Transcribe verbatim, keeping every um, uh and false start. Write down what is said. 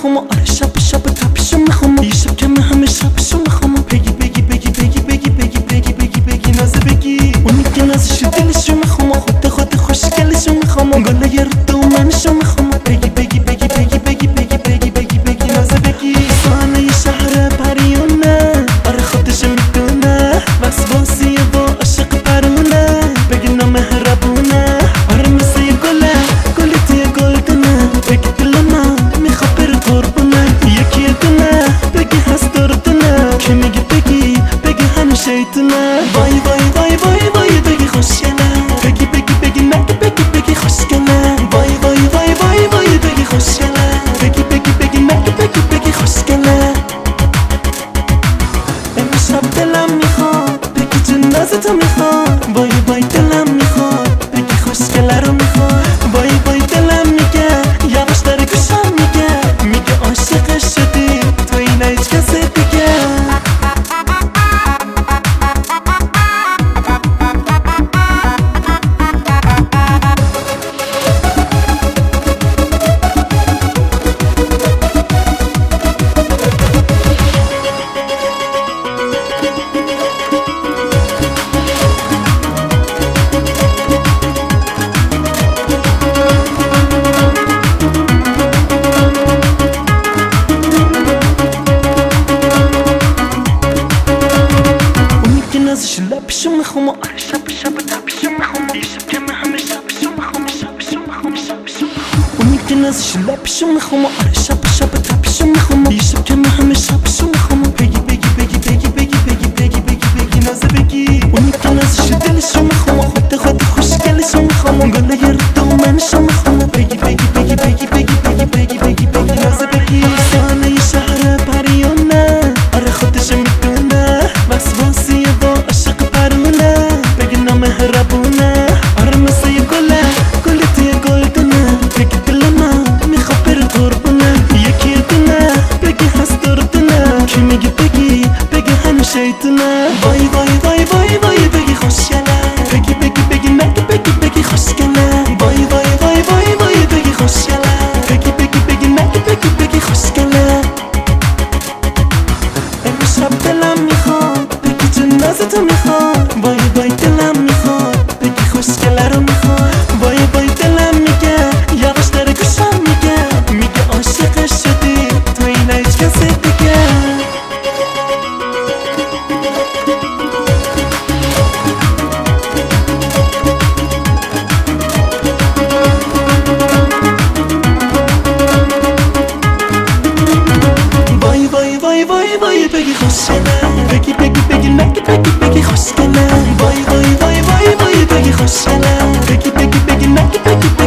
میخوام آره شب شب تپشو میخوام دیشب که من همه شبشو میخوام بگی بگی بگی بگی بگی بگی بگی بگی بگی نازه بگی اونی که نازش دلشو میخوام خود خود خوشگلشو میخوام گله یه رو منشو میخوام بگی بگی بگی بگی بگی بگی بگی بگی بگی نازه بگی خانه شهر پریونه آره خودش میدونه وسواسی با عشق پرونه بگی نامهربونه آره مثل یه گله گلی توی گلدونه بگی دل من میخواد بره قربونه یکی یه دونه بگی هست دردونه که میگی بگی بگی همه شیطونه وای وای وای وای وای بگی خوشگله بگی بگی بگی نگی بگی بگی خوشگله وای وای وای وای وای بگی خوشگله بگی بگی بگی نگی بگی بگی خوشگله امشب دلم میخواد بگی جنازتو میخواد وای وای دلم میخواد بگی خوشگله رو میخواد وای وای دلم میگه یواش داره گوشم میگه میگه عاشق شدی تو این هیچ کسی دیگه نازش لبشو میخوام آره شب شب تپشو میخوام دیشب که من همه شبشو میخوام شبشو میخوام شبشو میخوام اونی که نازش لبشو میخوام آره شب شب تپشو میخوام دیشب که من همه شبشو میخوام بگی بگی بگی بگی بگی بگی بگی بگی بگی نازه بگی اونی که نازش دلشو میخوام خود خود خوشگلشو میخوام گله یه رو منشو میخوام بگی بگی بگی بگی بگی بگی بگی بگی بگی نازه بگی خانه شهر پریونه آره خودش میدونه وسواسی با عشق پرونه بگی نامهربونه آره مثل یه گله گلی توی گلدونه بگی دل من میخواد بره قربونه یکی یه دونه بگی هست دردونه که میگی بگی بگی همه شیطونه وای وای وای وای وای بگی خوشگله بگی بگی بگی نگی بگی بگی خوشگله وای وای وای وای وای بگی خوشگله بگی بگی بگی نگی بگی بگی خوشگله امشب دلم میخواد بگی جنازتو میخواد وای وای دلم میخواد بگی خوشگله رو میخواد وای وای دلم میگه یواش داره گوشم میگه میگه عاشق شدی تو این هیچ کسی دیگه وای وای وای وای وای بگی خوشگله بگی بگی بگی نگی بگی بگی خوشگله وای وای وای وای وای بگی خوشگله بگی بگی بگی نگی بگی